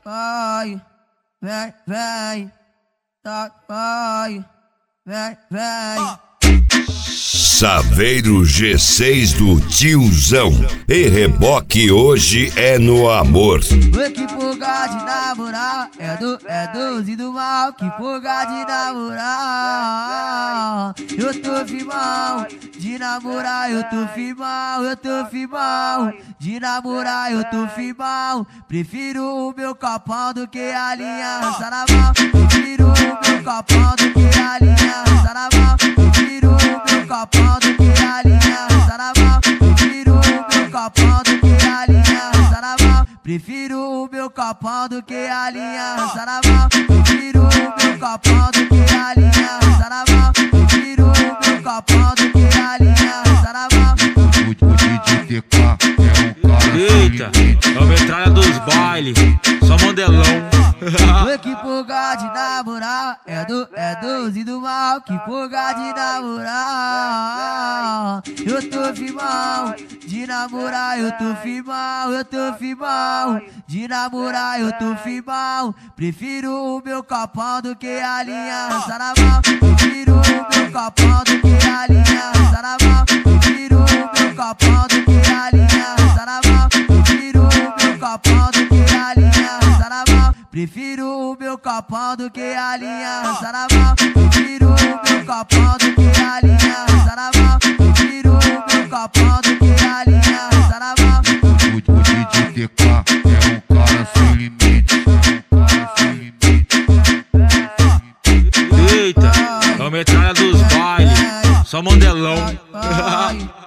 vai, vem, vem, vai, vem. Saveiro G6 do tiozão. E reboque hoje é no amor. Que porra de namorar é doze do mal. Que porra de namorar. Eu tô firmão de namorar, eu tô firmão, eu tô firmão de namorar, eu tô firmão. Prefiro o meu copão do que a aliança na mão. Prefiro o meu copão do que a aliança na mão. Prefiro o meu copão do que a aliança na mão. Prefiro o meu copão do que a aliança na mão. Prefiro o meu copão do que a aliança na mão. Prefiro o meu copão do que a aliança na mão. Prefiro o meu copão do que a aliança na mão. O DJ TK é um cara. Eita, é o metralha dos bailes, só modelão. Que porra de namorar é doze do mal. Que porra de namorar. Eu tô firmão de namorar, eu tô firmão, eu tô firmão de namorar, eu tô firmão. Prefiro o meu copão do que a aliança na mão. Prefiro o meu copão do que a aliança na mão. Prefiro o meu copão do que a aliança na mão. Prefiro o meu copão do que a aliança na mão. Prefiro o meu copão do que a aliança na mão. Prefiro o meu copão do que a aliança na mão. Prefiro o meu copão do que a aliança na mão. O DJ TK é um cara sem limite. Eita, é o metralha dos bailes, só modelão. Vai,